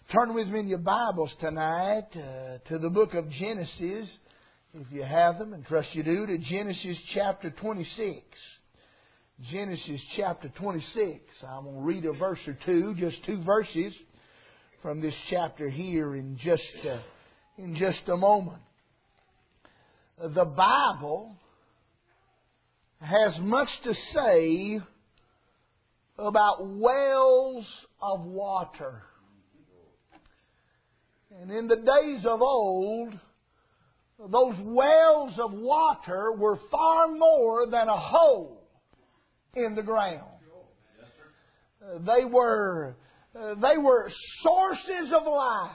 Turn with me in your Bibles tonight to the book of Genesis, if you have them, and trust you do, to Genesis chapter 26. Genesis chapter 26. I'm going to read a verse or two, just two verses from this chapter here in just a moment. The Bible has much to say about wells of water. And in the days of old, those wells of water were far more than a hole in the ground. They were sources of life,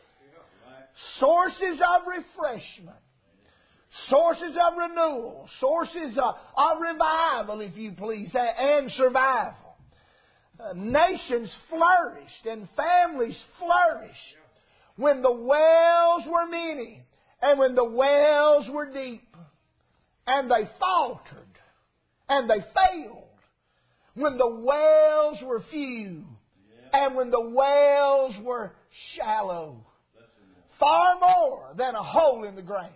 sources of refreshment, sources of renewal, sources of revival, if you please, and survival. Nations flourished and families flourished when the wells were many and when the wells were deep, and they faltered and they failed when the wells were few and when the wells were shallow. Far more than a hole in the ground.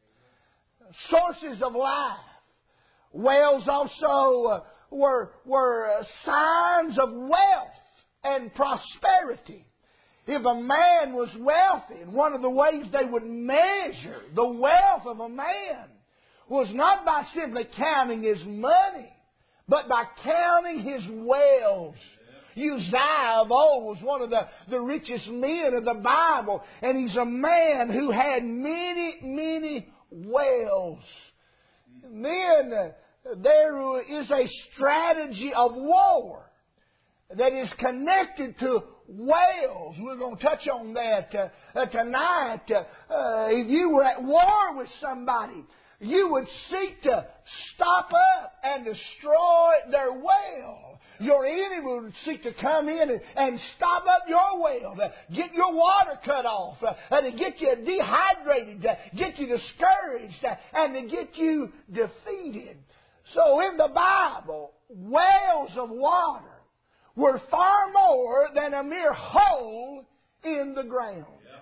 Sources of life. Wells also were signs of wealth and prosperity. If a man was wealthy, and one of the ways they would measure the wealth of a man was not by simply counting his money, but by counting his wells. Uzziah of old was one of the richest men of the Bible, and he's a man who had many, many wells. And then there is a strategy of war that is connected to wells. We're going to touch on that tonight. If you were at war with somebody, you would seek to stop up and destroy their well. Your enemy would seek to come in and stop up your well, to get your water cut off, to get you dehydrated, to get you discouraged, and to get you defeated. So in the Bible, wells of water were far more than a mere hole in the ground.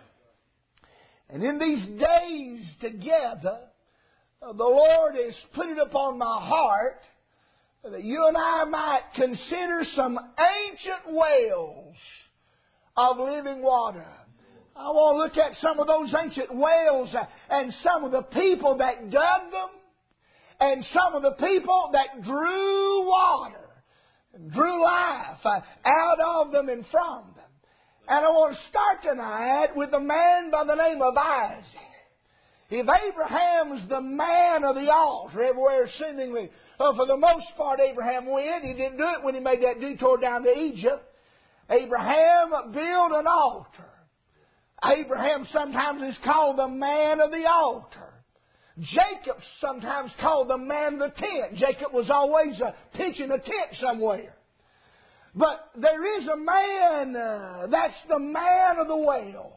And in these days together, the Lord has put it upon my heart that you and I might consider some ancient wells of living water. I want to look at some of those ancient wells and some of the people that dug them and some of the people that drew water, drew life out of them and from them. And I want to start tonight with a man by the name of Isaac. If Abraham's the man of the altar everywhere seemingly, for the most part Abraham went. He didn't do it when he made that detour down to Egypt. Abraham built an altar. Abraham sometimes is called the man of the altar. Jacob sometimes called the man of the tent. Jacob was always pitching a tent somewhere. But there is a man, that's the man of the well.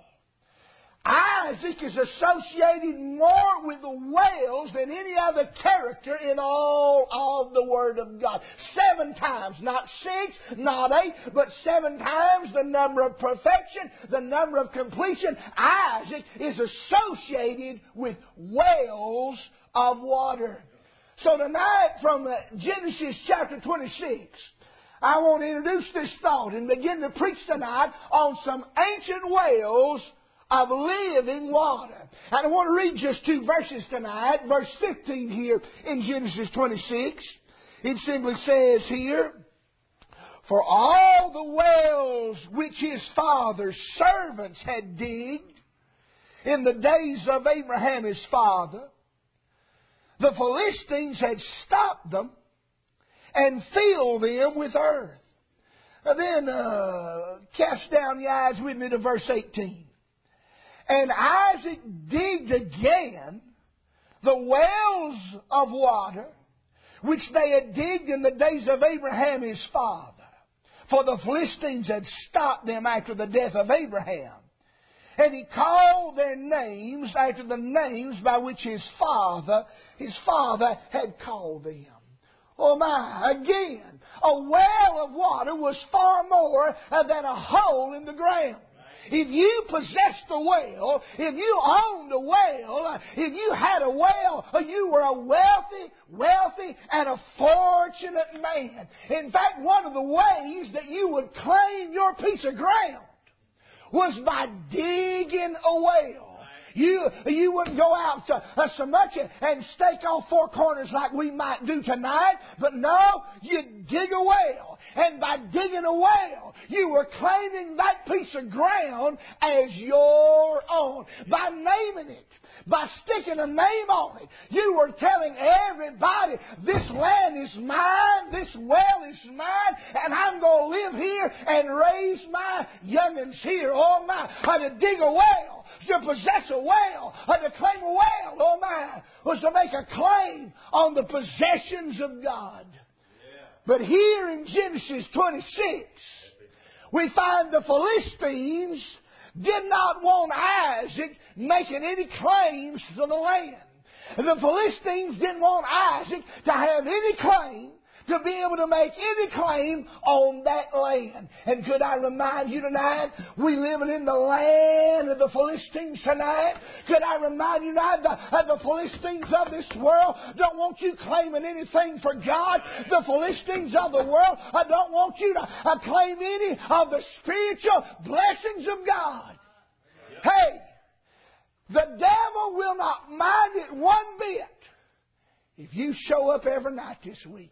Isaac is associated more with the wells than any other character in all of the Word of God. 7 times, not 6, not 8, but 7 times the number of perfection, the number of completion. Isaac is associated with wells of water. So tonight from Genesis chapter 26, I want to introduce this thought and begin to preach tonight on some ancient wells of living water. And I want to read just 2 verses tonight. Verse 15 here in Genesis 26. It simply says here, "For all the wells which his father's servants had digged in the days of Abraham his father, the Philistines had stopped them and filled them with earth." And then cast down the eyes with me to verse 18. "And Isaac digged again the wells of water, which they had digged in the days of Abraham his father. For the Philistines had stopped them after the death of Abraham. And he called their names after the names by which his father had called them." Oh my, again, a well of water was far more than a hole in the ground. If you possessed the well, if you owned a well, if you had a well, you were a wealthy and a fortunate man. In fact, one of the ways that you would claim your piece of ground was by digging a well. You wouldn't go out so much and stake off four corners like we might do tonight, but no, you'd dig a well. And by digging a well, you were claiming that piece of ground as your own. By naming it, by sticking a name on it, you were telling everybody, this land is mine, this well is mine, and I'm going to live here and raise my young'uns here. Oh my, to dig a well, to possess a well, to claim a well, oh my, was to make a claim on the possessions of God. But here in Genesis 26, we find the Philistines did not want Isaac making any claims to the land. The Philistines didn't want Isaac to have any claim, to be able to make any claim on that land. And could I remind you tonight, we living in the land of the Philistines tonight. Could I remind you tonight, the Philistines of this world don't want you claiming anything for God. The Philistines of the world don't want you to claim any of the spiritual blessings of God. Hey, the devil will not mind it one bit if you show up every night this week.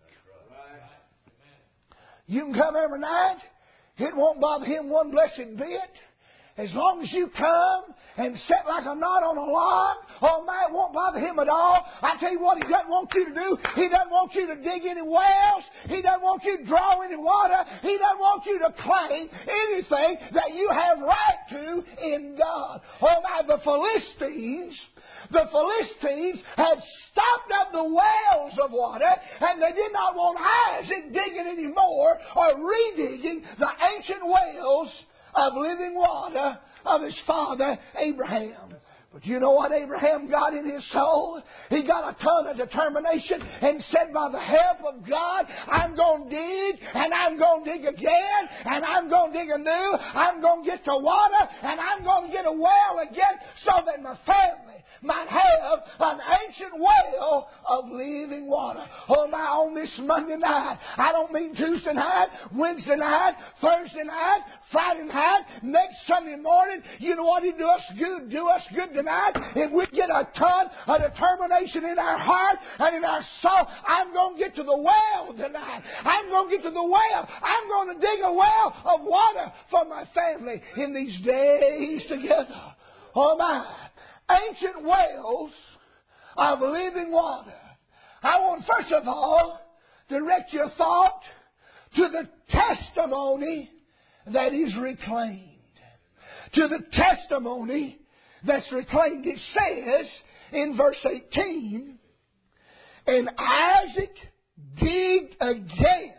You can come every night. It won't bother him one blessed bit. As long as you come and sit like a knot on a log, oh my, it won't bother him at all. I tell you what he doesn't want you to do. He doesn't want you to dig any wells. He doesn't want you to draw any water. He doesn't want you to claim anything that you have right to in God. Oh my, the Philistines had stopped up the wells of water, and they did not want Isaac digging any more or redigging the ancient wells of living water of his father Abraham. But you know what Abraham got in his soul? He got a ton of determination and said, by the help of God, I'm going to dig, and I'm going to dig again, and I'm going to dig anew. I'm going to get to water, and I'm going to get a well again so that my family might have an ancient well of living water. Oh my, on this Monday night, I don't mean Tuesday night, Wednesday night, Thursday night, Friday night, next Sunday morning. You know what He'd do us good tonight? If we get a ton of determination in our heart and in our soul, I'm going to get to the well tonight. I'm going to get to the well. I'm going to dig a well of water for my family in these days together. Oh my. Ancient wells of living water. I want, first of all, direct your thought to the testimony that is reclaimed. To the testimony that's reclaimed. It says in verse 18, and Isaac digged again.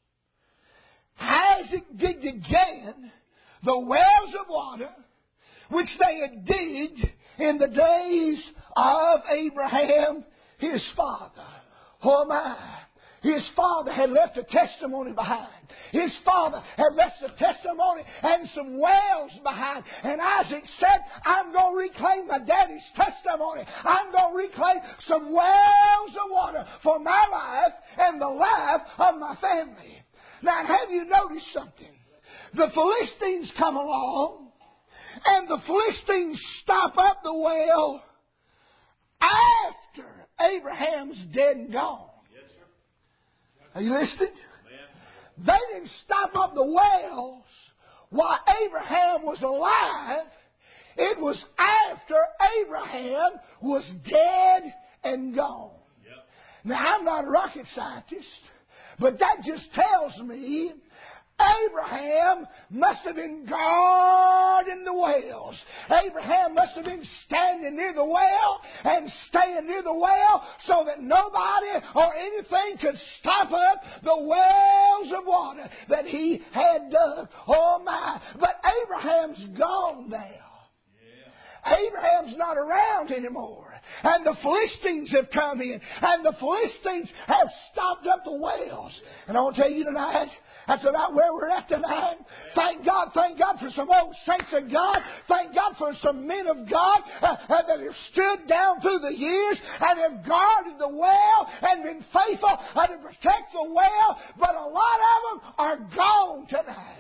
Isaac digged again the wells of water which they had digged in the days of Abraham, his father. Oh my. His father had left a testimony behind. His father had left a testimony and some wells behind. And Isaac said, I'm going to reclaim my daddy's testimony. I'm going to reclaim some wells of water for my life and the life of my family. Now, have you noticed something? The Philistines come along, and the Philistines stop up the well after Abraham's dead and gone. Yes, sir. Are you listening? Amen. They didn't stop up the wells while Abraham was alive. It was after Abraham was dead and gone. Yep. Now, I'm not a rocket scientist, but that just tells me Abraham must have been guarding the wells. Abraham must have been standing near the well and staying near the well so that nobody or anything could stop up the wells of water that he had dug. Oh my. But Abraham's gone now. Abraham's not around anymore. And the Philistines have come in. And the Philistines have stopped up the wells. And I want to tell you tonight, that's about where we're at tonight. Thank God for some old saints of God. Thank God for some men of God that have stood down through the years and have guarded the well and been faithful to protect the well. But a lot of them are gone tonight.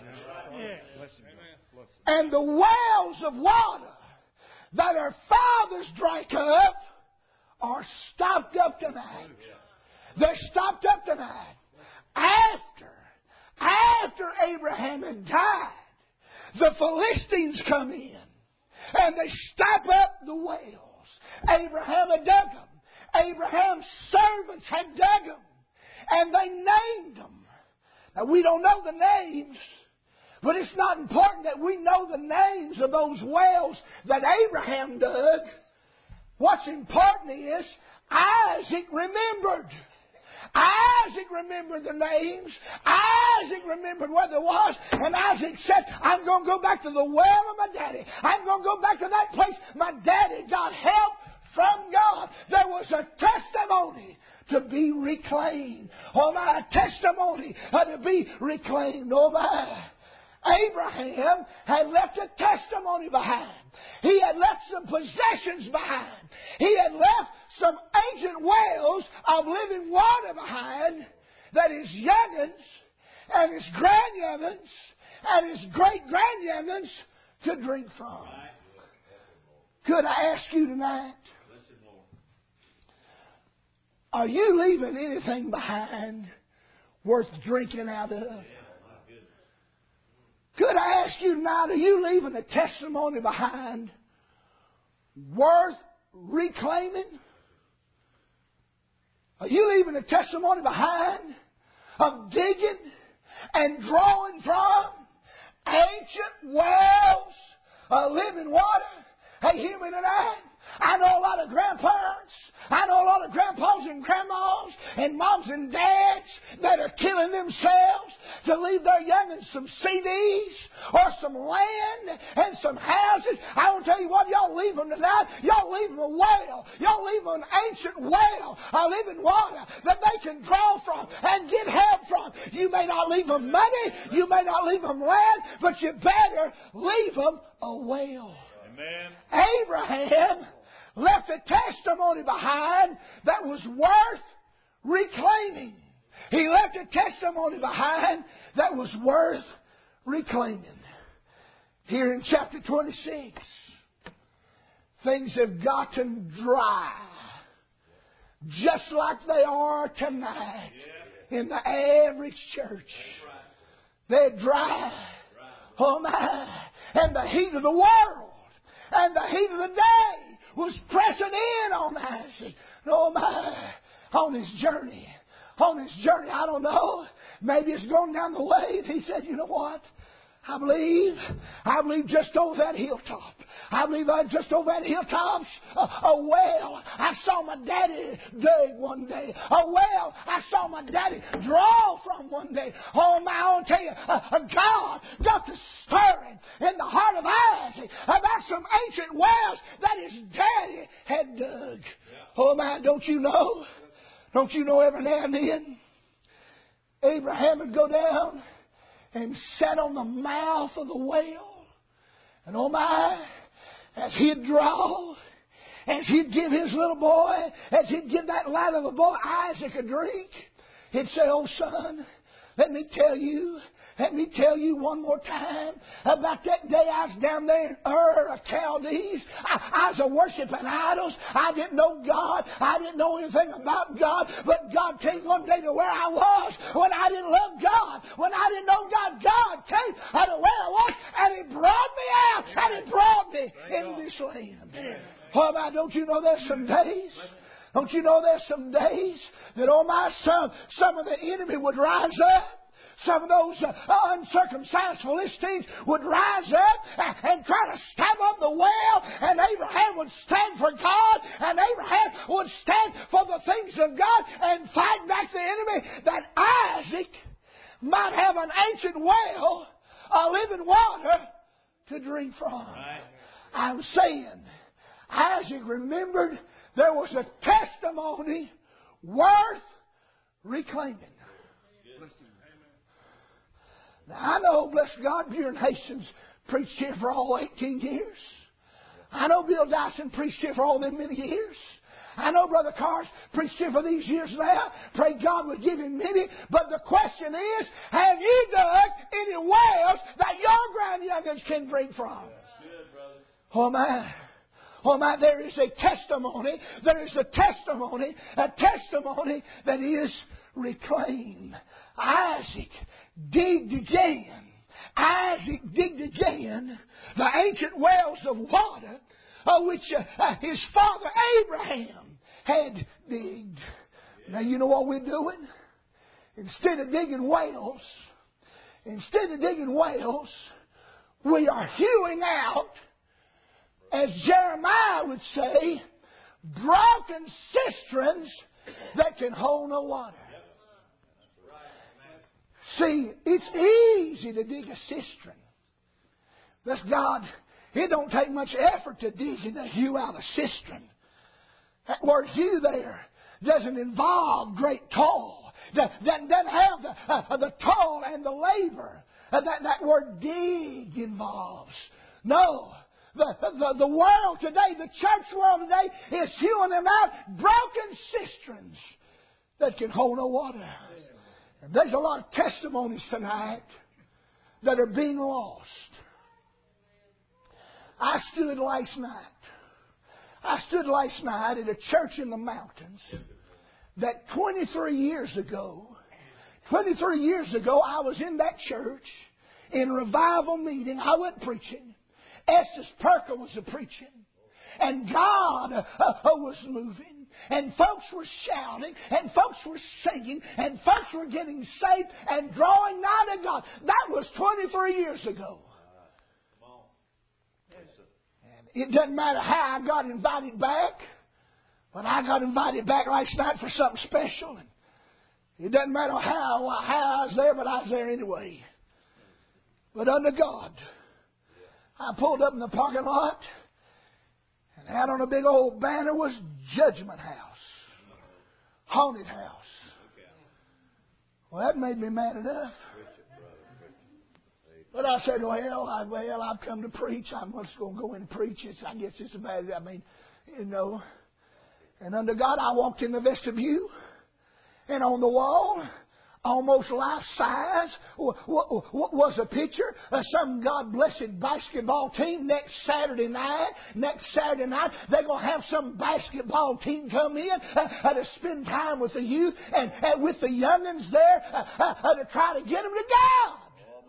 And the wells of water that our fathers drank up are stopped up tonight. They're stopped up tonight. After Abraham had died, the Philistines come in and they stop up the wells. Abraham had dug them. Abraham's servants had dug them. And they named them. Now we don't know the names, but it's not important that we know the names of those wells that Abraham dug. What's important is Isaac remembered. Isaac remembered the names. Isaac remembered what there was. And Isaac said, I'm going to go back to the well of my daddy. I'm going to go back to that place my daddy got help from God. There was a testimony to be reclaimed. Oh my, a testimony to be reclaimed. Oh my. Abraham had left a testimony behind. He had left some possessions behind. He had left some ancient wells of living water behind that his young'uns and his grandyoung'uns and his great-grandyoung'uns could drink from. Could I ask you tonight, are you leaving anything behind worth drinking out of? Could I ask you tonight, are you leaving a testimony behind worth reclaiming? Are you leaving a testimony behind of digging and drawing from ancient wells of living water? Hey, hear me tonight. I know a lot of grandparents. I know a lot of grandpas and grandmas and moms and dads that are killing themselves to leave their young'uns some CDs or some land and some houses. I want to tell you what, y'all leave them tonight. Y'all leave them a well. Y'all leave them an ancient well of living water that they can draw from and get help from. You may not leave them money. You may not leave them land, but you better leave them a well. Amen. Abraham left a testimony behind that was worth reclaiming. He left a testimony behind that was worth reclaiming. Here in chapter 26, things have gotten dry, just like they are tonight in the average church. They're dry. Oh my. And the heat of the world and the heat of the day was pressing in on Isaac. Oh my, on his journey. On his journey, I don't know. Maybe it's going down the way. And he said, you know what? I believe just over that hilltop. I believe just over that hilltop's a well I saw my daddy dig one day. A well I saw my daddy draw from one day. Oh my, I want to tell you, God got to stirring in the heart of Isaac about some ancient wells that his daddy had dug. Oh my, don't you know? Don't you know every now and then Abraham would go down and sat on the mouth of the well. And oh my, as he'd draw, as he'd give his little boy, as he'd give that lad of a boy Isaac a drink, he'd say, oh son, let me tell you one more time about that day I was down there in Ur of Chaldees. I was worshiping idols. I didn't know God. I didn't know anything about God. But God came one day to where I was when I didn't love God. When I didn't know God, God came to where I was and He brought me out and He brought me into this land. Oh my, don't you know there's some days? Don't you know there's some days that, oh my son, some of the enemy would rise up. Some of those uncircumcised Philistines would rise up and try to stab up the well, and Abraham would stand for God, and Abraham would stand for the things of God and fight back the enemy, that Isaac might have an ancient well of living water to drink from. Right. I'm saying Isaac remembered there was a testimony worth reclaiming. Now, I know, bless God, Buren Hastings preached here for all 18 years. I know Bill Dyson preached here for all them many years. I know Brother Carr's preached here for these years now. Pray God would give him many. But the question is, have you dug any wells that your grandyoungins can drink from? Oh my. Oh my, there is a testimony. There is a testimony that is reclaimed. Isaac digged again. Isaac digged again the ancient wells of water which his father Abraham had digged. Now you know what we're doing? Instead of digging wells, we are hewing out, as Jeremiah would say, broken cisterns that can hold no water. See, it's easy to dig a cistern. Bless God, it don't take much effort to dig and to hew out a cistern. That word hew there doesn't involve great toil. Doesn't have the toil and the labor that word dig involves. No. The world today, the church world today, is hewing them out broken cisterns that can hold no water. And there's a lot of testimonies tonight that are being lost. I stood last night at a church in the mountains that 23 years ago, I was in that church in revival meeting. I wasn't preaching. Estes Perker was preaching. And God was moving. And folks were shouting. And folks were singing. And folks were getting saved and drawing nigh to God. That was 23 years ago. And it doesn't matter how I got invited back. But I got invited back last night for something special. And it doesn't matter how I was there, but I was there anyway. But under God, I pulled up in the parking lot, and out on a big old banner was Judgment House. Haunted house. Well, that made me mad enough. But I said, well, I've come to preach. I'm just going to go in and preach. I guess it's about it. I mean, you know. And under God, I walked in the vestibule, and on the wall, almost life size, was a picture of some God-blessed basketball team next Saturday night. They're going to have some basketball team come in to spend time with the youth and with the youngins there to try to get them to God.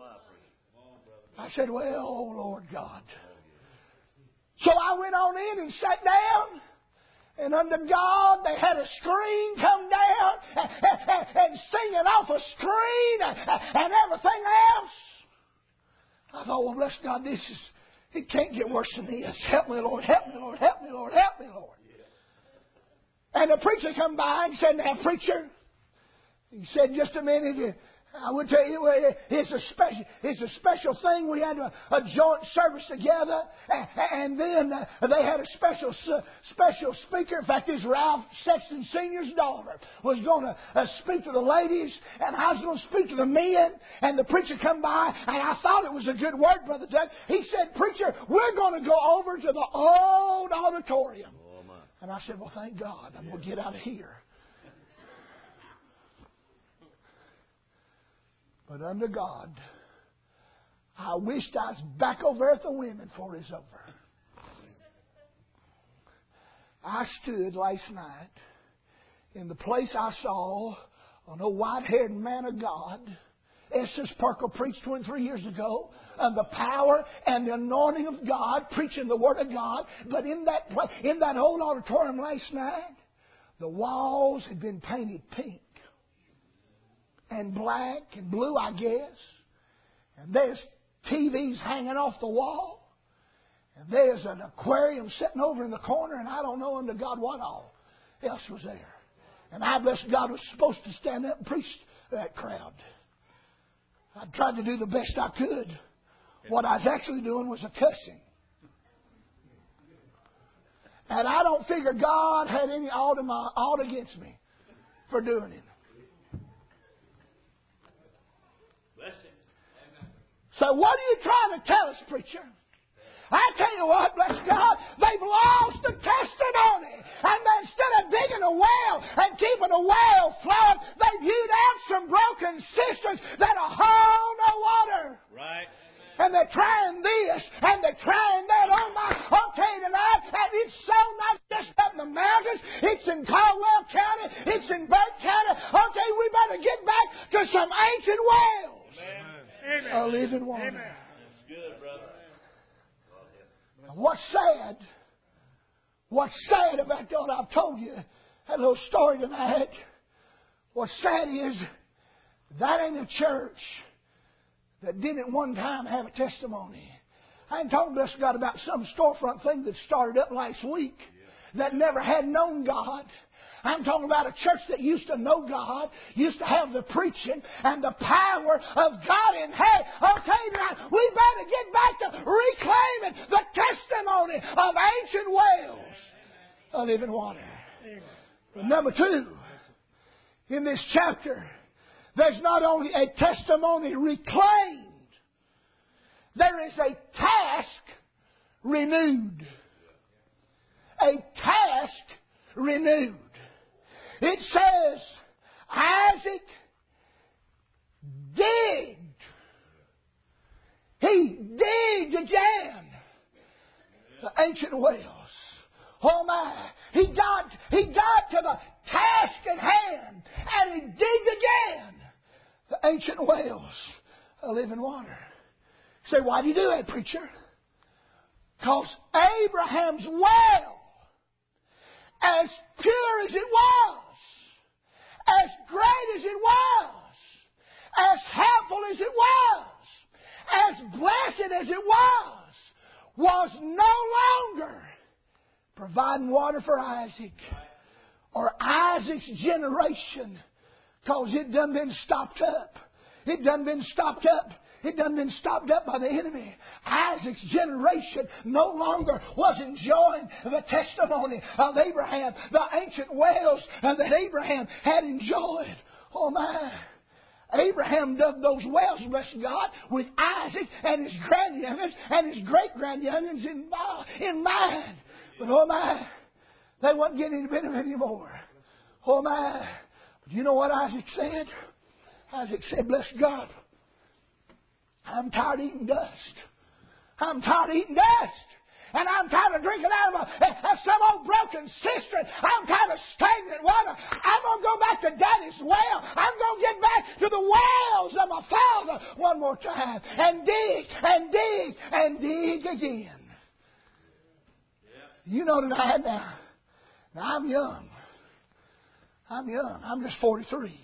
I said, well, oh Lord God. So I went on in and sat down. And under God, they had a screen come down and singing off a screen and everything else. I thought, well, bless God, it can't get worse than this. Help me, Lord, help me, Lord, help me, Lord, help me, Lord. And the preacher come by and said, now, preacher, he said, just a minute, I would tell you, it's a special thing. We had a joint service together, and then they had a special speaker. In fact, this Ralph Sexton Sr.'s daughter was going to speak to the ladies, and I was going to speak to the men. And the preacher come by, and I thought it was a good word, Brother Doug. He said, preacher, we're going to go over to the old auditorium. And I said, well, thank God, I'm going to get out of here. But under God, I wished I was back over there at the women before it's over. I stood last night in the place I saw an old white-haired man of God. Estes Perkle preached 23 years ago of the power and the anointing of God, preaching the Word of God. But in that old auditorium last night, the walls had been painted pink and black and blue, I guess. And there's TVs hanging off the wall. And there's an aquarium sitting over in the corner, and I don't know under God what all else was there. And I, bless God, was supposed to stand up and preach to that crowd. I tried to do the best I could. What I was actually doing was a cussing. And I don't figure God had any ought against me for doing it. So what are you trying to tell us, preacher? I tell you what, bless God, they've lost the testimony. And instead of digging a well and keeping a well flowing, they've hewed out some broken cisterns that'll hold no water. Right. And they're trying this, and they're trying that. I'll tell you tonight, and it's so not just up in the mountains. It's in Caldwell County. It's in Burke County. I'll tell you, we better get back to some ancient wells. Amen. A living water. Amen. That's good, brother. What's sad about that, I've told you that little story tonight. What's sad is that ain't a church that didn't one time have a testimony. I ain't talking, bless God, about some storefront thing that started up last week that never had known God. I'm talking about a church that used to know God, used to have the preaching and the power of God in. Hey, I'll tell you now, we better get back to reclaiming the testimony of ancient wells of living water. But number 2, in this chapter, there's not only a testimony reclaimed, there is a task renewed. A task renewed. It says, Isaac digged. He digged again the ancient wells. Oh my. He got to the task at hand, and he digged again the ancient wells of living water. You say, why do you do that, preacher? Because Abraham's well, as pure as it was, as great as it was, as helpful as it was, as blessed as it was no longer providing water for Isaac or Isaac's generation, because it done been stopped up. It done been stopped up. It done been stopped up by the enemy. Isaac's generation no longer was enjoying the testimony of Abraham, the ancient wells that Abraham had enjoyed. Oh my. Abraham dug those wells, bless God, with Isaac and his grandyoungins and his great-grandyoungins in mind. But oh my, they wasn't getting any benefit anymore. Oh my. But you know what Isaac said? Isaac said, bless God, I'm tired of eating dust. I'm tired of eating dust. And I'm tired of drinking out of some old broken cistern. I'm tired of stagnant water. I'm going to go back to Daddy's well. I'm going to get back to the wells of my father one more time. And dig and dig and dig again. You know tonight now I'm young. I'm just 43.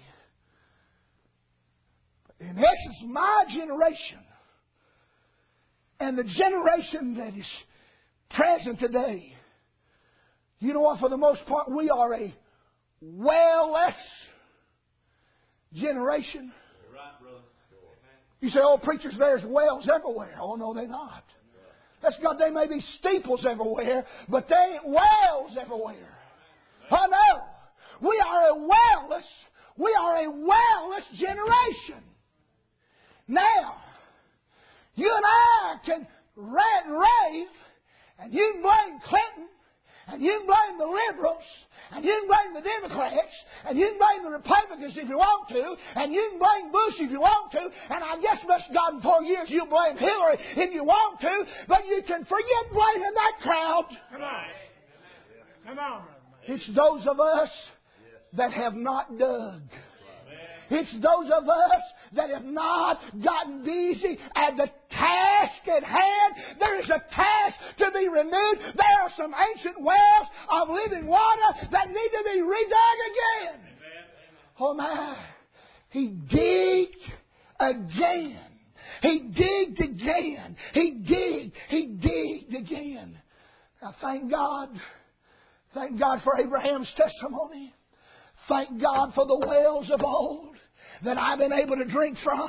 But in essence, my generation and the generation that is present today, you know what, for the most part, we are a well-less generation. Right, brother. You say, oh, preachers, there's wells everywhere. Oh, no, they're not. That's God, they may be steeples everywhere, but they ain't wells everywhere. Oh, no. We are a wellless generation. Now, you and I can rant and rave, and you can blame Clinton, and you can blame the liberals, and you can blame the Democrats, and you can blame the Republicans if you want to, and you can blame Bush if you want to, and I guess, bless God, in 4 years you'll blame Hillary if you want to, but you can forget blaming that crowd. Come on. Come on. It's those of us that have not dug. It's those of us that have not gotten busy at the task at hand. There is a task to be renewed. There are some ancient wells of living water that need to be redug again. Oh my. He digged again. He digged again. He digged again. Now thank God. Thank God for Abraham's testimony. Thank God for the wells of old that I've been able to drink from.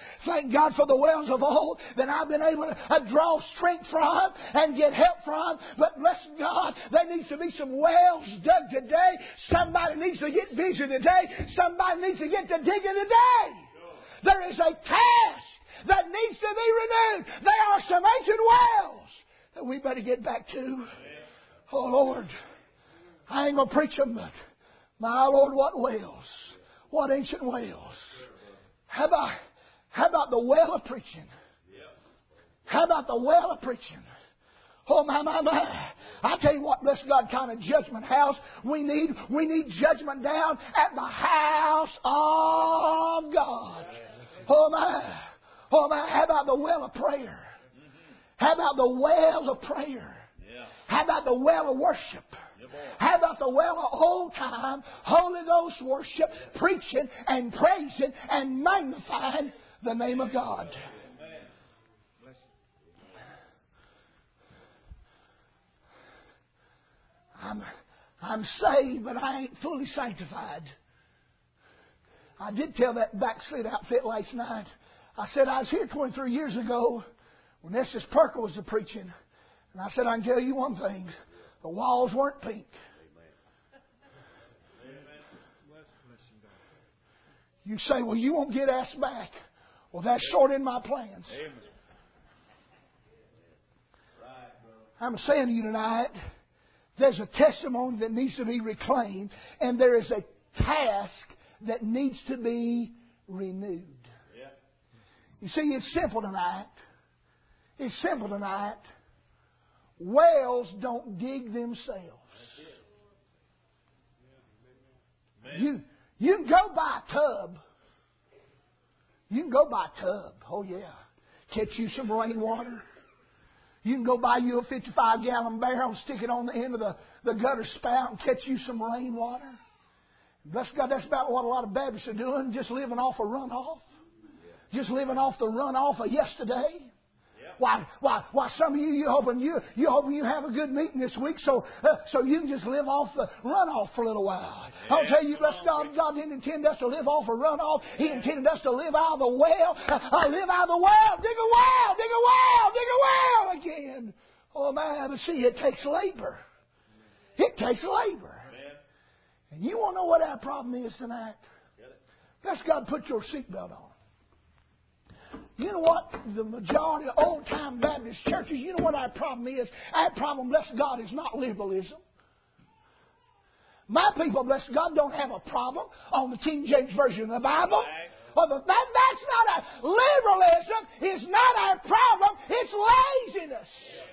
Thank God for the wells of old that I've been able to draw strength from and get help from. But bless God, there needs to be some wells dug today. Somebody needs to get vision today. Somebody needs to get to digging today. There is a task that needs to be renewed. There are some ancient wells that we better get back to. Oh, Lord, I ain't going to preach them, but my Lord, what wells? What ancient wells? How about the well of preaching? How about the well of preaching? Oh, my. I tell you what, bless God, kind of judgment house we need. We need judgment down at the house of God. Oh, my. How about the well of prayer? How about the well of prayer? How about the well of worship? How about the well of old time, Holy Ghost worship, preaching and praising and magnifying the name of God? I'm saved, but I ain't fully sanctified. I did tell that backslid outfit last night. I said I was here 23 years ago when Estes Perkle was preaching. And I said, I can tell you one thing. The walls weren't pink. You say, well, you won't get asked back. Well, that's short in my plans. I'm saying to you tonight, there's a testimony that needs to be reclaimed, and there is a task that needs to be renewed. You see, it's simple tonight. It's simple tonight. Wells don't dig themselves. You can go buy a tub. You can go buy a tub. Oh, yeah. Catch you some rainwater. You can go buy you a 55-gallon barrel, stick it on the end of the gutter spout and catch you some rainwater. Bless God, that's about what a lot of Baptists are doing, just living off a runoff. Just living off the runoff of yesterday. Why? Some of you hoping you have a good meeting this week, so you can just live off the runoff for a little while. I'll tell you, bless God, God didn't intend us to live off a runoff. He intended us to live out of the well. Live out of the well. Dig a well. Dig a well. Dig a well again. Oh man, but see, it takes labor. It takes labor. And you want to know what our problem is tonight? Bless God, put your seatbelt on. You know what? The majority of old-time Baptist churches, you know what our problem is? Our problem, bless God, is not liberalism. My people, bless God, don't have a problem on the King James Version of the Bible. Well, that's not a liberalism. It's not our problem. It's laziness.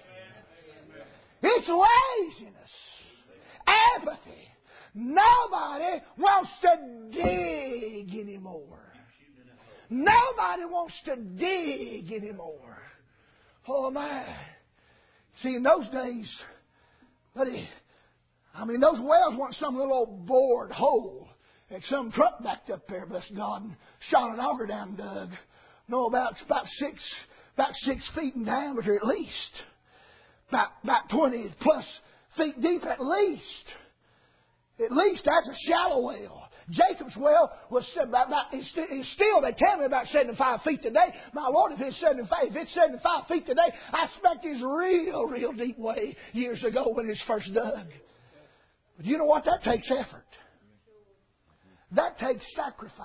It's laziness. Apathy. Nobody wants to dig anymore. Nobody wants to dig anymore. Oh, my. See, in those days, buddy, those wells weren't some little old bored hole that some truck backed up there, bless God, and shot an auger down and dug. No, about 6 feet in diameter at least. About 20 plus feet deep at least. At least that's a shallow well. Jacob's well was it's still, they tell me, about 75 feet today. My Lord, if it's 75 feet today, I expect it's real deep way years ago when it's first dug. But you know what? That takes effort. That takes sacrifice.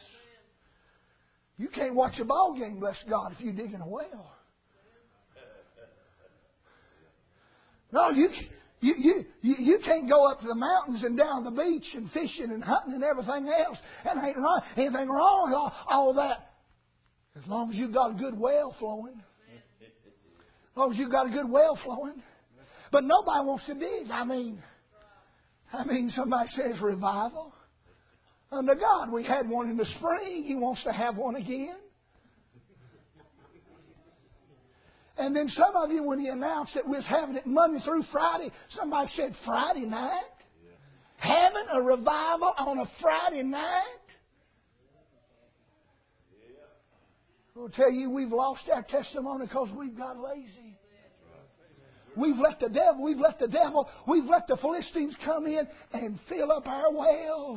You can't watch a ball game, bless God, if you're digging a well. No, you can't go up to the mountains and down the beach and fishing and hunting and everything else. And ain't anything wrong with all that. As long as you've got a good well flowing. As long as you've got a good well flowing. But nobody wants to dig. I mean, somebody says revival. Under God, we had one in the spring. He wants to have one again. And then some of you, when he announced that we was having it Monday through Friday, somebody said Friday night? Having a revival on a Friday night? I'll tell you, we've lost our testimony because we've got lazy. We've let the devil, we've let the Philistines come in and fill up our wells.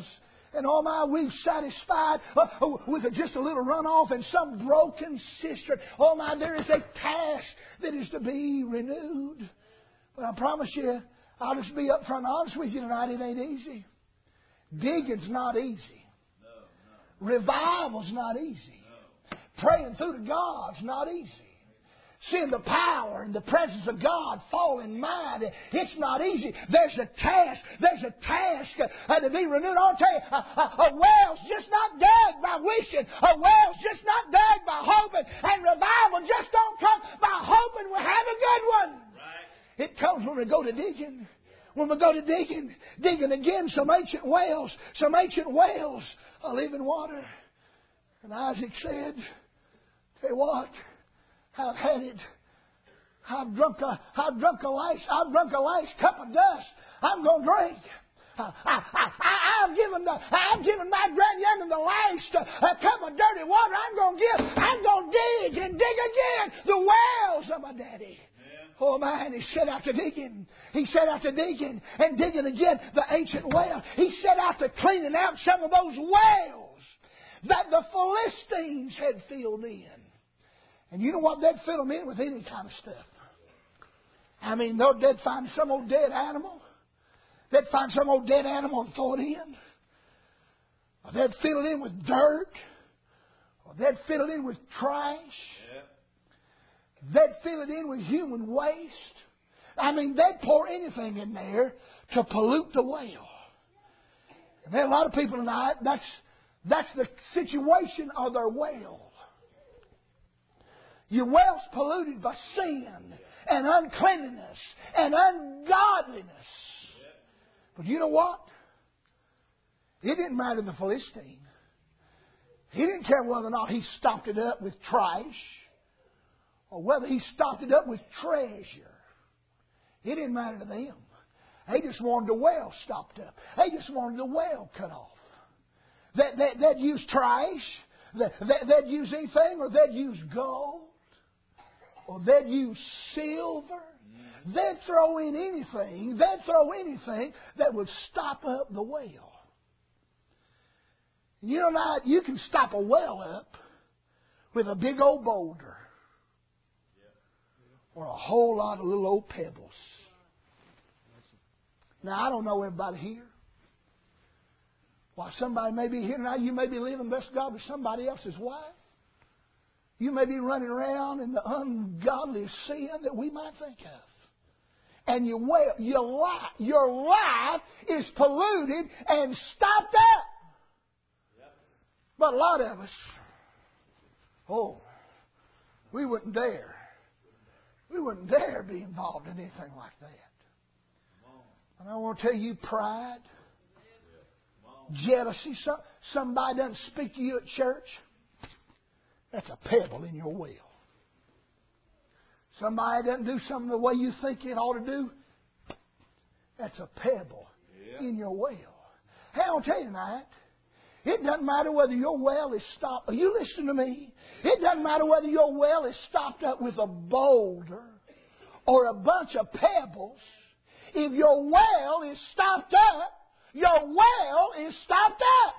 And oh my, we've satisfied with just a little runoff and some broken cistern. Oh my, there is a task that is to be renewed. But I promise you, I'll just be up front honest with you tonight, it ain't easy. Digging's not easy. Revival's not easy. Praying through to God's not easy. Seeing the power and the presence of God fall in mind, it's not easy. There's a task to be renewed. I'll tell you, a well's just not dug by wishing. A well's just not dug by hoping. And revival just don't come by hoping we'll have a good one. Right. It comes when we go to digging. When we go to digging again, some ancient wells, of living water. And Isaac said, tell you what, I've had it. I've drunk a last cup of dust. I'm going to drink. I've given my grandyoungin the last cup of dirty water. I'm going to dig and dig again the wells of my daddy. Oh man, he set out to digging. He set out to digging and digging again the ancient well. He set out to cleaning out some of those wells that the Philistines had filled in. And you know what? They'd fill them in with any kind of stuff. I mean, they'd find some old dead animal. They'd find some old dead animal and throw it in. Or they'd fill it in with dirt. Or they'd fill it in with trash. They'd fill it in with human waste. I mean, they'd pour anything in there to pollute the well. And there are a lot of people tonight, that's the situation of their well. Your well's polluted by sin and uncleanliness and ungodliness. But you know what? It didn't matter to the Philistine. He didn't care whether or not he stopped it up with trash or whether he stopped it up with treasure. It didn't matter to them. They just wanted the well stopped up. They just wanted the well cut off. They'd use trash. They'd use anything, or they'd use gold. Or they'd use silver. They'd throw in anything. They'd throw anything that would stop up the well. You know, now you can stop a well up with a big old boulder or a whole lot of little old pebbles. Now, I don't know everybody here. Why, somebody may be here now. You may be living, bless God, with somebody else's wife. You may be running around in the ungodly sin that we might think of. And your life is polluted and stopped up. But a lot of us, we wouldn't dare. We wouldn't dare be involved in anything like that. And I want to tell you, pride, jealousy, somebody doesn't speak to you at church, that's a pebble in your well. Somebody doesn't do something the way you think it ought to do, that's a pebble in your well. Hey, I'll tell you tonight, it doesn't matter whether your well is stopped. Are you listening to me? It doesn't matter whether your well is stopped up with a boulder or a bunch of pebbles. If your well is stopped up, your well is stopped up.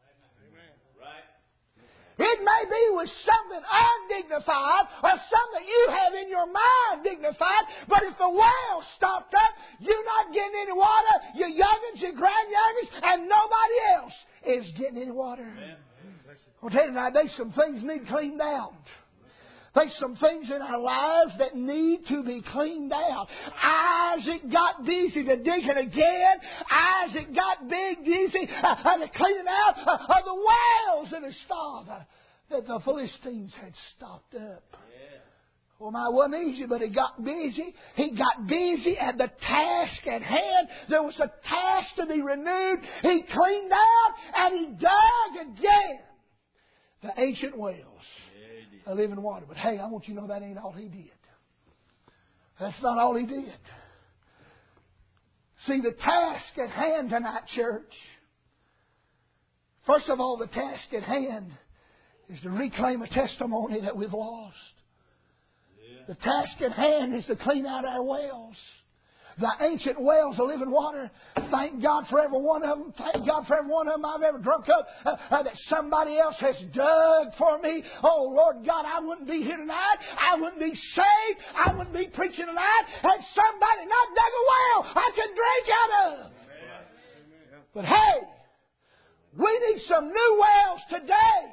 It may be with something undignified or something you have in your mind dignified, but if the well's stopped up, you're not getting any water, your youngins, your grandyoungins, and nobody else is getting any water. I'll tell you tonight, there's some things need cleaned out. There's some things in our lives that need to be cleaned out. Isaac got busy to digging again. Isaac got busy to cleaning out of the wells of his father that the Philistines had stopped up. Well, it wasn't easy, but he got busy. He got busy at the task at hand. There was a task to be renewed. He cleaned out and he dug again the ancient wells. A living water. But hey, I want you to know that ain't all he did. That's not all he did. See, the task at hand tonight, church. First of all, the task at hand is to reclaim a testimony that we've lost. The task at hand is to clean out our wells. the ancient wells of living water. Thank God for every one of them. Thank God for every one of them I've ever drunk up that somebody else has dug for me. Oh, Lord God, I wouldn't be here tonight. I wouldn't be saved. I wouldn't be preaching tonight had somebody not dug a well I could drink out of. But hey, we need some new wells today.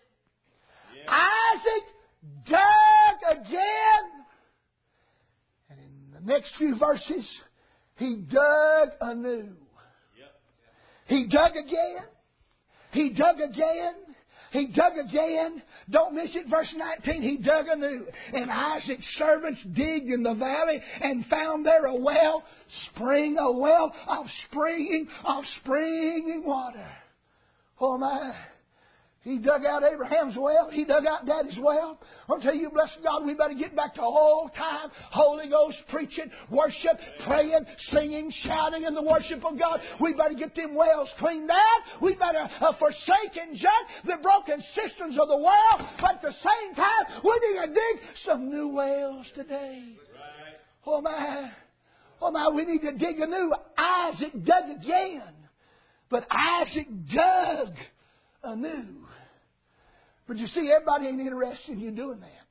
Isaac dug again. And in the next few verses, he dug anew. He dug again. He dug again. He dug again. Don't miss it. Verse 19, he dug anew. And Isaac's servants digged in the valley and found there a well of springing water. Oh my. He dug out Abraham's well. He dug out Daddy's well. I'll tell you, bless God, we better get back to old time Holy Ghost preaching, worship, praying, singing, shouting in the worship of God. We better get them wells cleaned out. We better forsake and judge the broken systems of the world. But at the same time, we need to dig some new wells today. Oh my. Oh my, we need to dig anew. Isaac dug again. But Isaac dug anew. But you see, everybody ain't interested in you doing that.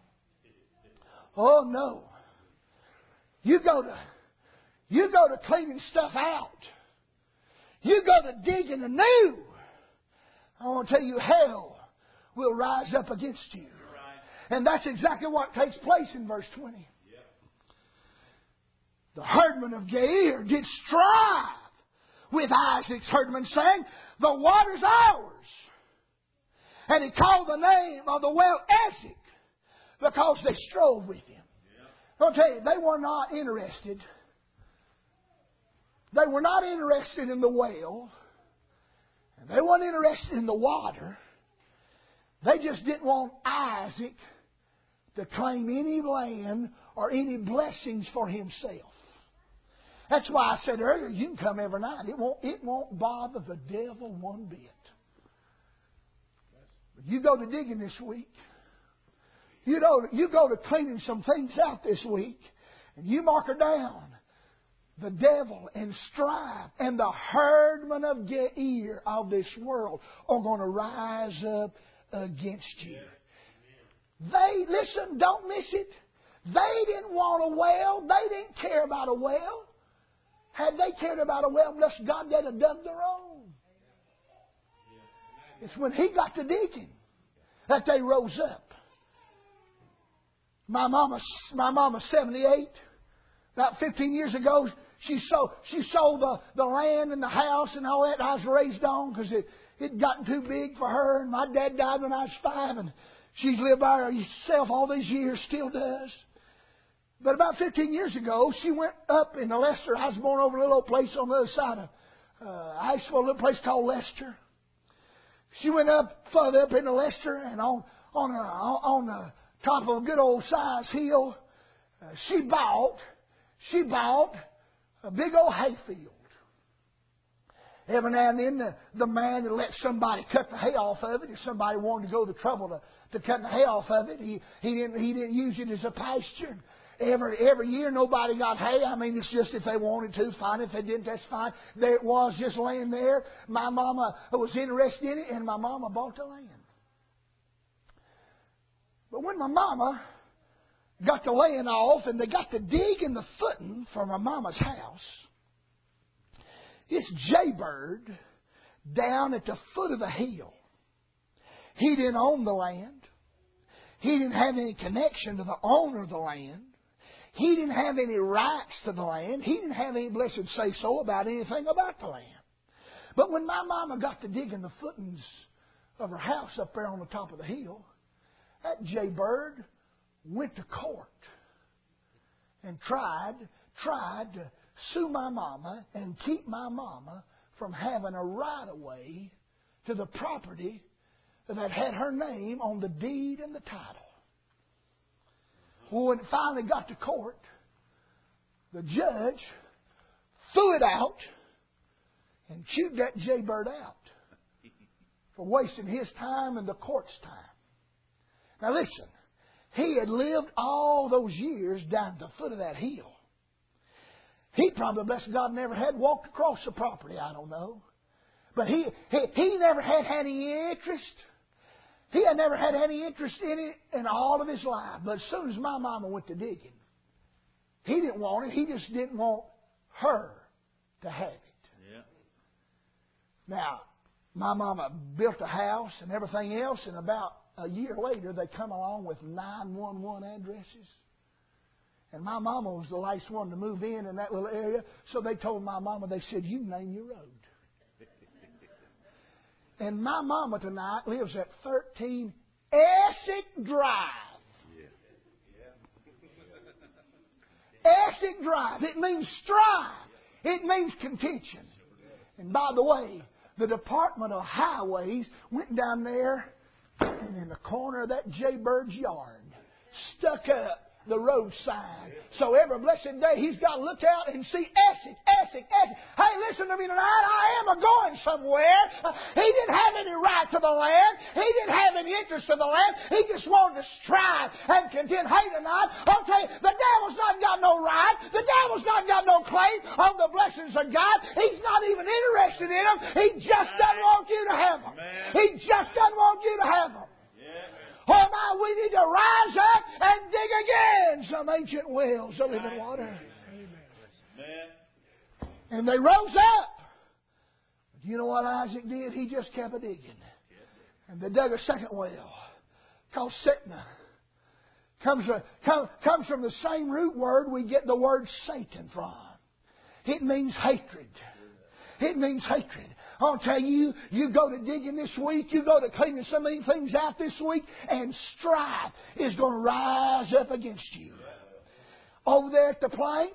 Oh no. You go to cleaning stuff out. You go to digging anew. I want to tell you, hell will rise up against you. And that's exactly what takes place in verse 20. The herdmen of Geir did strive with Isaac's herdmen, saying, the water's ours. And he called the name of the well Esek, because they strove with him. I'll tell you, they were not interested. They were not interested in the well. And they weren't interested in the water. They just didn't want Isaac to claim any land or any blessings for himself. That's why I said earlier, you can come every night. It won't bother the devil one bit. But you go to digging this week. You go to cleaning some things out this week. And you mark her down. The devil and strife and the herdmen of Geir of this world are going to rise up against you. Listen, don't miss it. They didn't want a well. They didn't care about a well. Had they cared about a well, bless God, they'd have dug their own. It's when he got to digging that they rose up. My mama's 78. About 15 years ago, she sold the land and the house and all that I was raised on because it'd gotten too big for her. And my dad died when I was 5, and she's lived by herself all these years, still does. But about 15 years ago, she went up in Leicester. I was born over a little old place on the other side of Asheville, a little place called Leicester. She went up further up into Leicester, and on the top of a good old size hill, she bought a big old hayfield. Every now and then, the man would let somebody cut the hay off of it. If somebody wanted to go to the trouble to cut the hay off of it, he didn't use it as a pasture. Every year, nobody got hay. I mean, it's just if they wanted to, fine. If they didn't, that's fine. There it was, just laying there. My mama was interested in it, and my mama bought the land. But when my mama got the land off, and they got to dig in the footing for my mama's house, it's Jaybird down at the foot of the hill. He didn't own the land. He didn't have any connection to the owner of the land. He didn't have any rights to the land. He didn't have any blessed say-so about anything about the land. But when my mama got to digging the footings of her house up there on the top of the hill, that Jaybird went to court and tried to sue my mama and keep my mama from having a right-of-way to the property that had her name on the deed and the title. Well, when it finally got to court, the judge threw it out and chewed that Jaybird out for wasting his time and the court's time. Now listen, he had lived all those years down at the foot of that hill. He probably, bless God, never had walked across the property. I don't know. But he never had any interest. He had never had any interest in it in all of his life. But as soon as my mama went to digging, he didn't want it. He just didn't want her to have it. Yeah. Now, my mama built a house and everything else, and about a year later, they come along with 911 addresses. And my mama was the last one to move in that little area, so they told my mama, they said, you name your road. And my mama tonight lives at 13 Essex Drive. Essex Drive. It means strife. It means contention. And by the way, the Department of Highways went down there and in the corner of that Jaybird's yard stuck up the road sign. So every blessed day he's got to look out and see Essex, Essex, Essex. Hey, listen to me tonight. I am going somewhere. He didn't have any right to the land. He didn't have any interest in the land. He just wanted to strive and contend. Hey, tonight, I'll tell you, the devil's not got no right. The devil's not got no claim on the blessings of God. He's not even interested in them. He just doesn't want you to have them. He just doesn't want you to have them. Oh my, we need to rise up and dig again some ancient wells of living water. Amen. And they rose up. But you know what Isaac did? He just kept a digging. And they dug a second well called Sitnah. Comes from the same root word we get the word Satan from. It means hatred. It means hatred. I'll tell you, you go to digging this week, you go to cleaning some of these things out this week, and strife is going to rise up against you. Over there at the plant,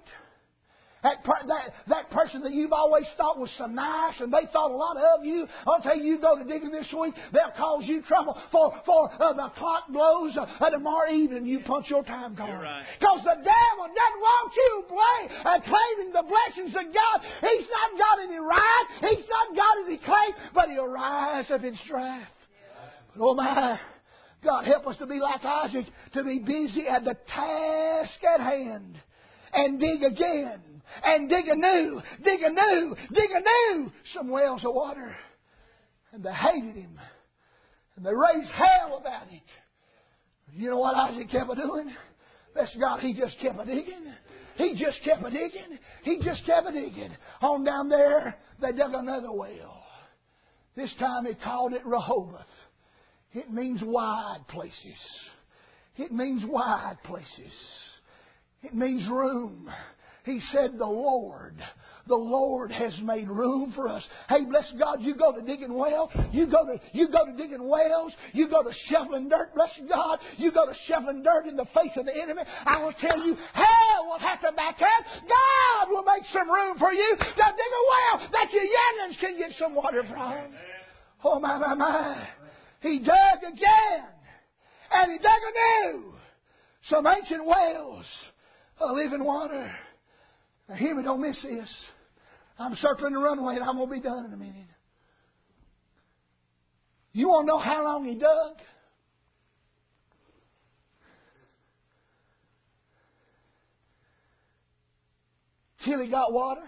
that person that you've always thought was so nice, and they thought a lot of you, I'll tell you, you go to digging this week, they'll cause you trouble for the clock blows tomorrow evening, you punch your time card. Because the devil doesn't want you claiming the blessings of God. He's not got any right. He's not got any claim, but he'll rise up in strife. But oh my, God help us to be like Isaac, to be busy at the task at hand and dig again. And dig anew, dig anew, dig anew some wells of water. And they hated him. And they raised hell about it. You know what Isaac kept doing? Bless God, he just kept digging. He just kept digging. He just kept digging. On down there, they dug another well. This time they called it Rehoboth. It means wide places. It means wide places. It means room. He said, the Lord has made room for us. Hey, bless God, you go to digging wells, you go to digging wells, you go to shoveling dirt, bless God, you go to shoveling dirt in the face of the enemy. I will tell you, hell will have to back up. God will make some room for you to dig a well that your youngins can get some water from. Oh, my, my, my. He dug again, and he dug anew some ancient wells of living water. Now hear me, don't miss this. I'm circling the runway and I'm going to be done in a minute. You want to know how long he dug? Till he got water?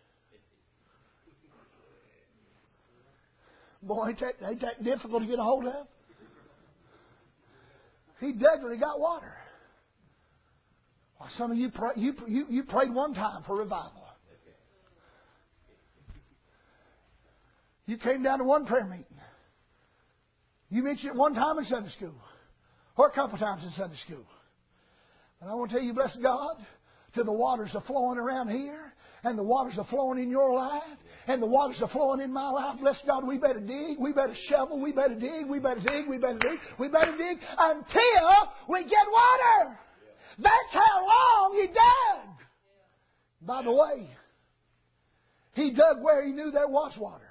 Boy, ain't that difficult to get a hold of? He dug till he got water. Well, some of you prayed one time for revival. You came down to one prayer meeting. You mentioned it one time in Sunday school, or a couple times in Sunday school. And I want to tell you, bless God, till the waters are flowing around here, and the waters are flowing in your life, and the waters are flowing in my life. Bless God, we better dig, we better shovel, we better dig, we better dig, we better dig, we better dig until we get water. That's how long he dug. By the way, he dug where he knew there was water.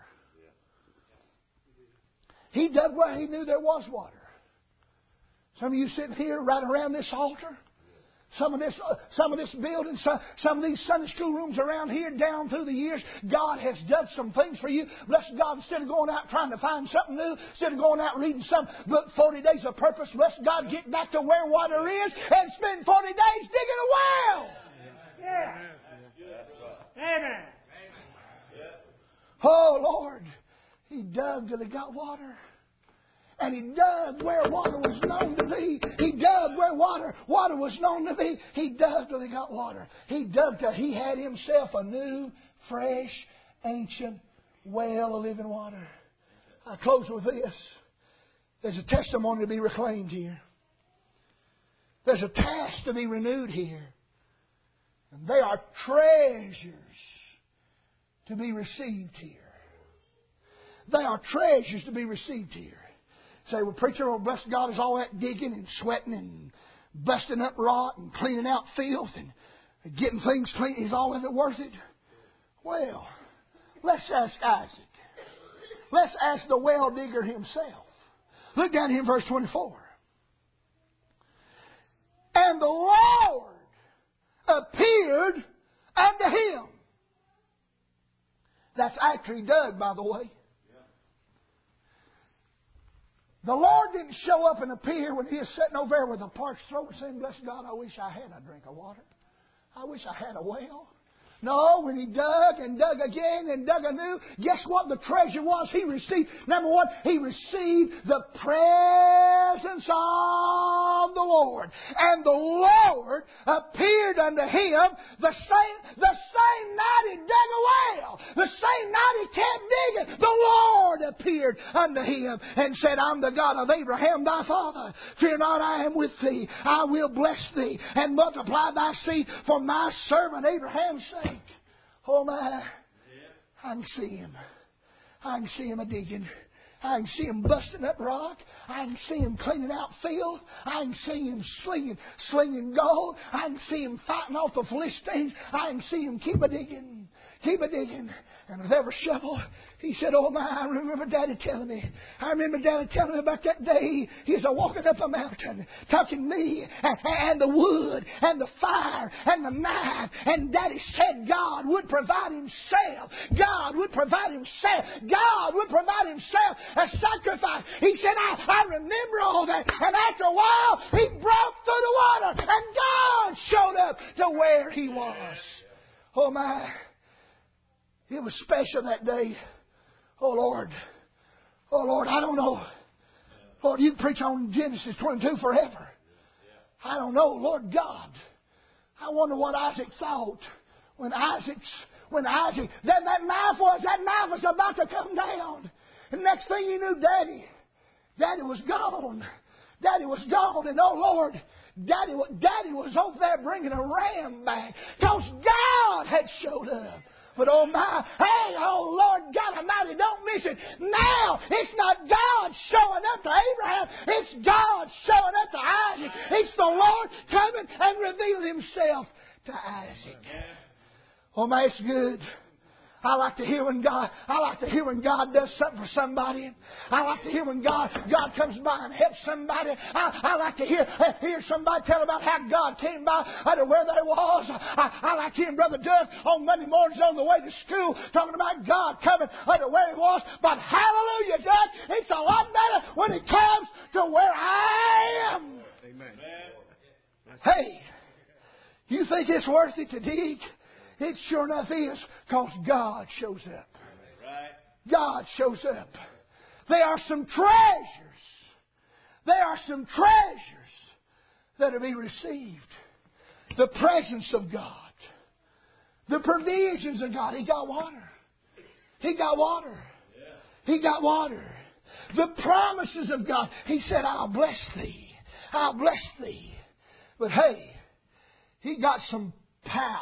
He dug where he knew there was water. Some of you sitting here right around this altar, some of this building, some of these Sunday school rooms around here down through the years, God has done some things for you. Bless God, instead of going out trying to find something new, instead of going out reading some book, 40 Days of Purpose, bless God, get back to where water is and spend 40 days digging a well. Yeah. Oh, Lord. He dug till he got water. And he dug where water was known to be. He dug where water was known to be. He dug till he got water. He dug till he had himself a new, fresh, ancient well of living water. I close with this. There's a testimony to be reclaimed here. There's a task to be renewed here. And they are treasures to be received here. They are treasures to be received here. Say, well, preacher, oh, bless God, is all that digging and sweating and busting up rock and cleaning out filth and getting things clean, is all of it worth it? Well, let's ask Isaac. Let's ask the well digger himself. Look down here in verse 24. And the Lord appeared unto him. That's after he dug, by the way. The Lord didn't show up and appear when he was sitting over there with a parched throat saying, bless God, I wish I had a drink of water. I wish I had a well. No, when he dug and dug again and dug anew, guess what the treasure was he received? Number one, he received the presence of the Lord. And the Lord appeared unto him the same night he dug a well. The same night he kept digging. The Lord appeared unto him and said, I'm the God of Abraham thy father. Fear not, I am with thee. I will bless thee and multiply thy seed for my servant Abraham's sake. Oh my, I can see him. I can see him a-digging. I can see him busting up rock. I can see him cleaning out filth. I can see him slinging gold. I can see him fighting off the Philistines. I can see him keep a-digging. And with every shovel, he said, oh my, I remember Daddy telling me. I remember Daddy telling me about that day he was walking up a mountain, touching me and the wood and the fire and the knife. And Daddy said God would provide himself. God would provide himself. God would provide himself a sacrifice. He said, I remember all that. And after a while, he broke through the water and God showed up to where he was. Oh my. It was special that day. Oh Lord, I don't know. Lord, you preach on Genesis 22 forever. I don't know, Lord God. I wonder what Isaac thought when Isaac, that knife was about to come down. And next thing you knew, Daddy was gone. Daddy was gone, and oh Lord, Daddy was over there bringing a ram back because God had showed up. But oh my, hey, oh Lord God Almighty, don't miss it. Now, it's not God showing up to Abraham. It's God showing up to Isaac. It's the Lord coming and revealing himself to Isaac. Oh my, it's good. I like to hear when God does something for somebody. I like to hear when God comes by and helps somebody. I like to hear somebody tell about how God came by to where they was. I like hearing Brother Doug on Monday mornings on the way to school talking about God coming to where he was. But hallelujah, Doug, it's a lot better when he comes to where I am. Amen. Hey, you think it's worth it to dig? It sure enough is, because God shows up. Right. God shows up. There are some treasures. There are some treasures that are to be received. The presence of God. The provisions of God. He got water. He got water. He got water. The promises of God. He said, I'll bless thee. I'll bless thee. But hey, he got some power.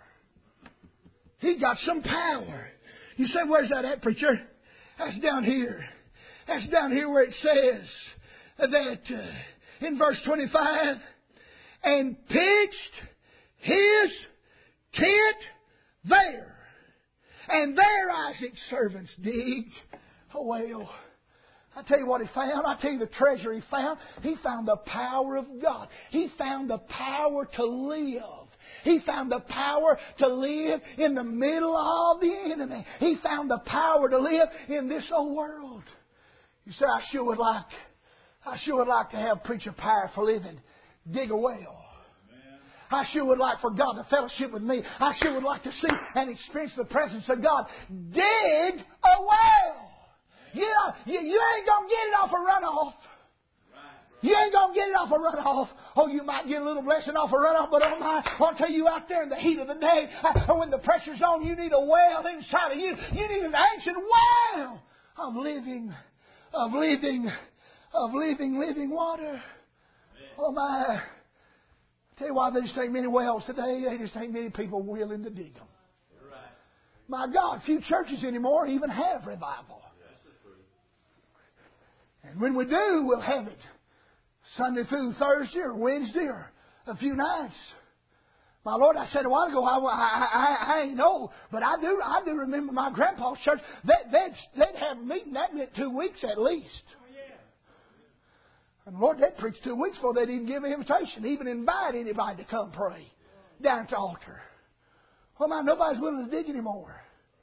He got some power. You say, where's that at, preacher? That's down here. That's down here where it says that in verse 25, and pitched his tent there. And there Isaac's servants digged a well. I tell you what he found. I tell you the treasure he found. He found the power of God. He found the power to live. He found the power to live in the middle of the enemy. He found the power to live in this old world. You say, I sure would like to have preacher power for living. Dig a well. I sure would like for God to fellowship with me. I sure would like to see and experience the presence of God. Dig a well. Yeah, you ain't going to get it off a runoff. You ain't going to get it off a runoff. Oh, you might get a little blessing off a runoff, but oh my, I'll tell you out there in the heat of the day, when the pressure's on, you need a well inside of you. You need an ancient well of living water. Oh my. I tell you why, there just ain't many wells today. There just ain't many people willing to dig them. My God, few churches anymore even have revival. And when we do, we'll have it Sunday through Thursday or Wednesday or a few nights. My Lord, I said a while ago, I ain't old, but I do remember my grandpa's church. They'd have a meeting that meant 2 weeks at least. And Lord, they'd preach 2 weeks before they'd even give an invitation, even invite anybody to come pray down at the altar. Well, man, nobody's willing to dig anymore.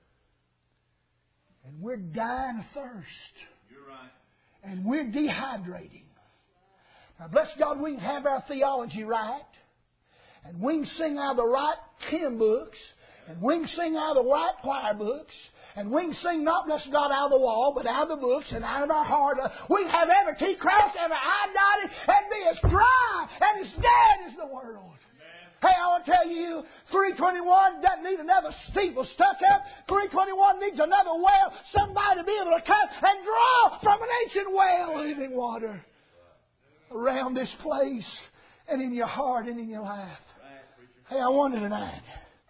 And we're dying of thirst. You're right. And we're dehydrating. Now, bless God, we can have our theology right. And we can sing out of the right hymn books. And we can sing out of the right choir books. And we can sing not, bless God, out of the wall, but out of the books and out of our heart. We can have every T crossed, every I dotted, and be as dry and as dead as the world. Hey, I want to tell you, 321 doesn't need another steeple stuck up. 321 needs another well. Somebody to be able to come and draw from an ancient well of living water around this place and in your heart and in your life. Hey, I wonder tonight.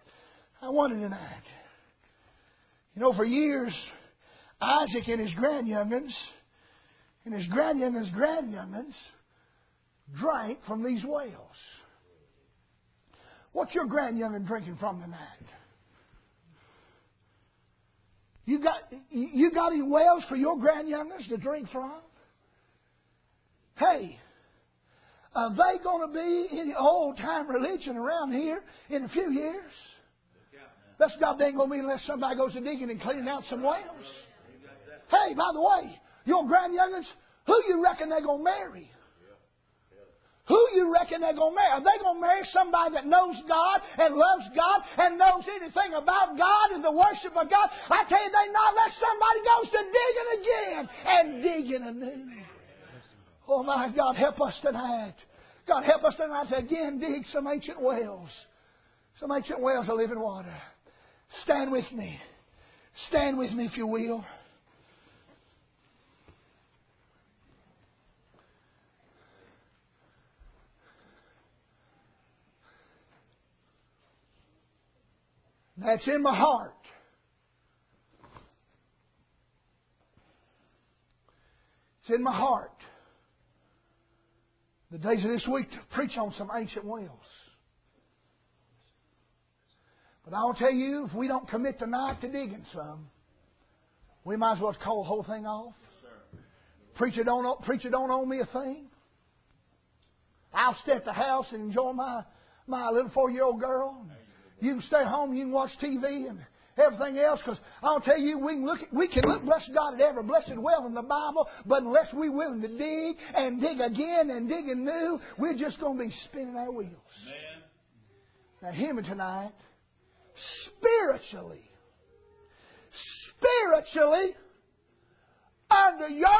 You know, for years, Isaac and his grandyoungins drank from these wells. What's your grandyoungin drinking from tonight? You got any wells for your grandyoungins to drink from? Hey, are they going to be any old-time religion around here in a few years? Bless God, they ain't going to be unless somebody goes to digging and cleaning out some wells. Hey, by the way, your grandyoungins, who you reckon they're going to marry? Who you reckon they're going to marry? Are they going to marry somebody that knows God and loves God and knows anything about God and the worship of God? I tell you, they not unless somebody goes to digging again and digging anew. Oh my God, help us tonight. God, help us tonight to again dig some ancient wells. Some ancient wells of living water. Stand with me. Stand with me if you will. That's in my heart. It's in my heart. The days of this week to preach on some ancient wells. But I'll tell you, if we don't commit tonight to digging some, we might as well call the whole thing off. Preacher don't owe me a thing. I'll stay at the house and enjoy my little 4-year-old girl. You can stay home, you can watch TV and everything else, because I'll tell you, we can look, bless God, at every blessed well in the Bible, but unless we're willing to dig and dig again and dig anew, we're just going to be spinning our wheels. Amen. Now, hear me tonight. Spiritually, under your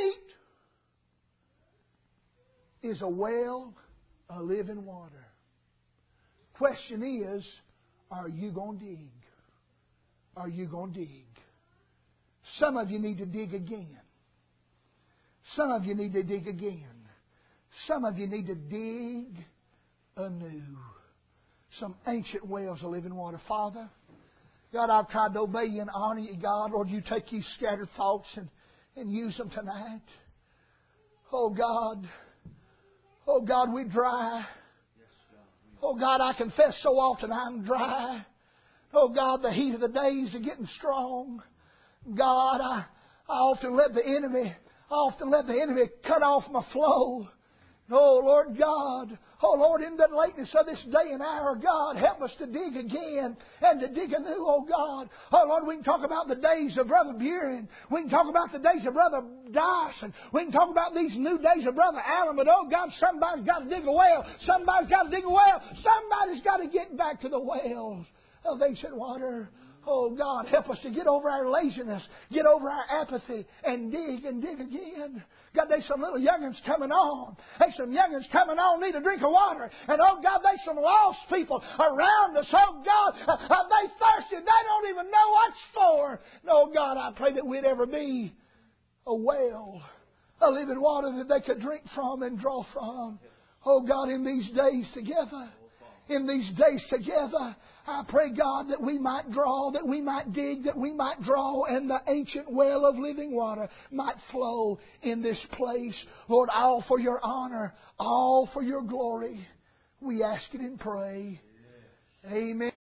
feet is a well of living water. Question is, are you going to dig? Are you going to dig? Some of you need to dig again. Some of you need to dig again. Some of you need to dig anew. Some ancient wells of living water. Father, God, I've tried to obey you and honor you, God. Lord, you take these scattered thoughts and use them tonight. Oh, God. Oh, God, we're dry. Oh, God, I confess so often I'm dry. Oh, God, the heat of the days are getting strong. God, I often let the enemy cut off my flow. Oh, Lord God. Oh, Lord, in the lateness of this day and hour, God, help us to dig again and to dig anew, oh God. Oh, Lord, we can talk about the days of Brother Buren. We can talk about the days of Brother Dyson. We can talk about these new days of Brother Allen. But, oh, God, somebody's got to dig a well. Somebody's got to dig a well. Somebody's got to get back to the wells of ancient water. Oh, God, help us to get over our laziness, get over our apathy, and dig again. God, there's some little young'uns coming on. There's some young'uns coming on, need a drink of water. And, oh, God, there's some lost people around us. Oh, God, they thirsty. They don't even know what's for. Oh, God, I pray that we'd ever be a well, a living water that they could drink from and draw from. Oh, God, in these days together, I pray, God, that we might draw, that we might dig, that we might draw, and the ancient well of living water might flow in this place. Lord, all for your honor, all for your glory. We ask it and pray. Amen.